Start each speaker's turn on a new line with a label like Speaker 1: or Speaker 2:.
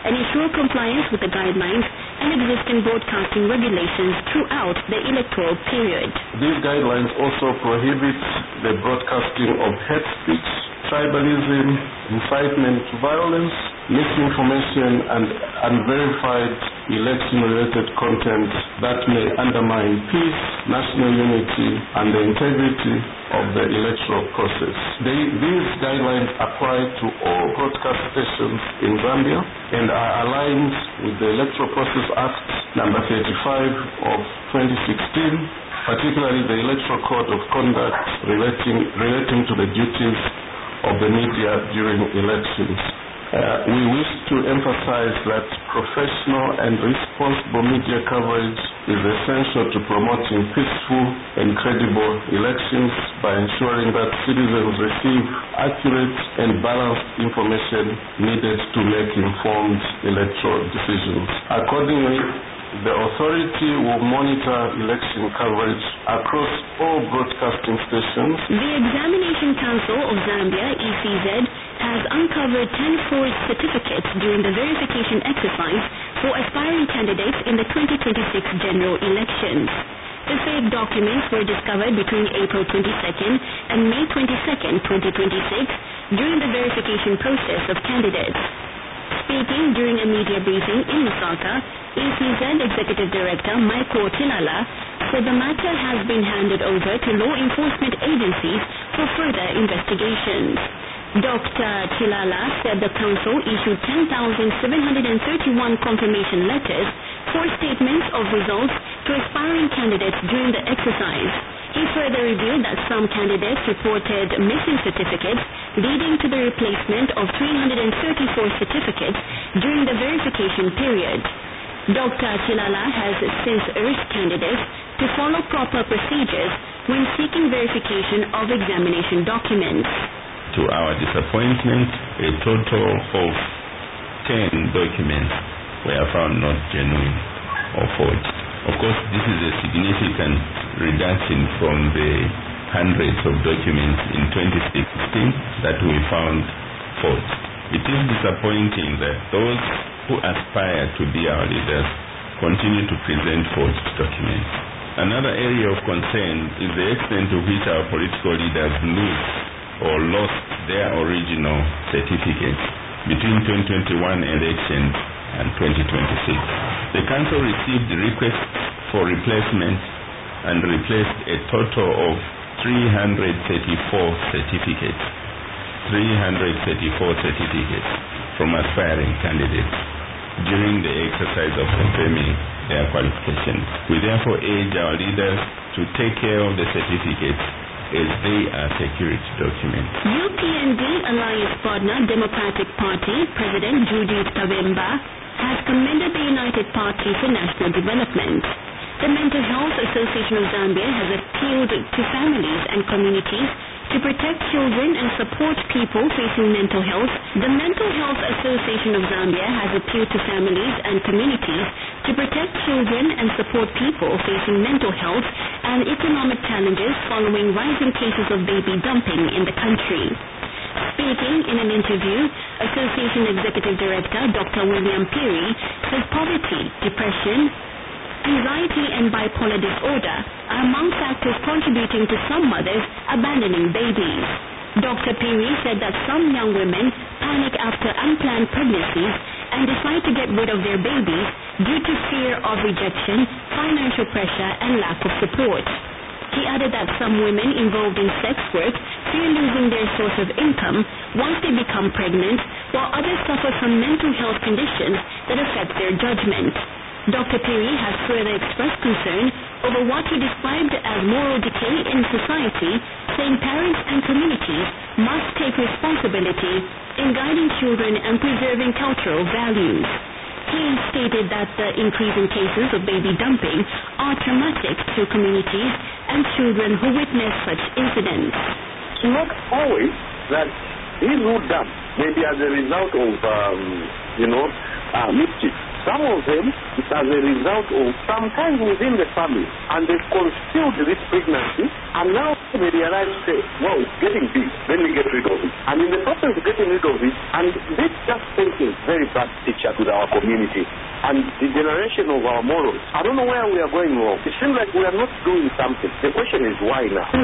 Speaker 1: and ensure compliance with the guidelines and existing broadcasting regulations throughout the electoral period.
Speaker 2: These guidelines also prohibit the broadcasting of hate speech, tribalism, incitement to violence, misinformation, and unverified election-related content that may undermine peace, national unity, and the integrity of the electoral process. These guidelines apply to all broadcast stations in Zambia and are aligned with the Electoral Process Act number 35 of 2016, particularly the Electoral Code of Conduct relating to the duties of the media during elections. We wish to emphasize that professional and responsible media coverage is essential to promoting peaceful and credible elections by ensuring that citizens receive accurate and balanced information needed to make informed electoral decisions. Accordingly, the authority will monitor election coverage across all broadcasting stations.
Speaker 1: The Examination Council of Zambia, ECZ, has uncovered 10 forged certificates during the verification exercise for aspiring candidates in the 2026 general elections. The fake documents were discovered between April 22nd and May 22nd, 2026 during the verification process of candidates. Speaking during a media briefing in Lusaka, ECZ Executive Director Michael Tilala said the matter has been handed over to law enforcement agencies for further investigations. Dr. Tilala said the council issued 10,731 confirmation letters for statements of results to aspiring candidates during the exercise. He further revealed that some candidates reported missing certificates, leading to the replacement of 334 certificates during the verification period. Dr. Tilala has since urged candidates to follow proper procedures when seeking verification of examination documents.
Speaker 3: To our disappointment, a total of 10 documents were found not genuine or forged. Of course, this is a significant reduction from the hundreds of documents in 2016 that we found forged. It is disappointing that those who aspire to be our leaders continue to present forged documents. Another area of concern is the extent to which our political leaders lose or lost their original certificates between 2021 elections and 2026. The Council received requests for replacement and replaced a total of 334 certificates from aspiring candidates during the exercise of confirming their qualifications. We therefore urge our leaders to take care of the certificates as they are security documents.
Speaker 1: UPND Alliance Partner Democratic Party President Judith Kavemba has commended the United Party for National Development. The Mental Health Association of Zambia has appealed to families and communities to protect children and support people facing mental health. The Mental Health Association of Zambia has appealed to families and communities to protect children and support people facing mental health and economic challenges following rising cases of baby dumping in the country. Speaking in an interview, Association Executive Director Dr. William Piri says poverty, depression, anxiety and bipolar disorder are among factors contributing to some mothers abandoning babies. Dr. Piri said that some young women panic after unplanned pregnancies and decide to get rid of their babies due to fear of rejection, financial pressure, and lack of support. He added that some women involved in sex work fear losing their source of income once they become pregnant, while others suffer from mental health conditions that affect their judgment. Dr. Piri has further expressed concern over what he described as moral decay in society, saying parents and communities must take responsibility in guiding children and preserving cultural values. He stated that the increase in cases of baby dumping are traumatic to communities and children who witness such incidents.
Speaker 4: It's not always that these who dump may be as a result of, mischief. Some of them, it's as a result of sometimes within the family, and they've concealed this pregnancy, and now they realize, say, wow, it's getting big, let me get rid of it. And in the process of getting rid of it, and this just sends a very bad picture to our community and the generation of our morals. I don't know where we are going wrong. It seems like we are not doing something. The question is why now?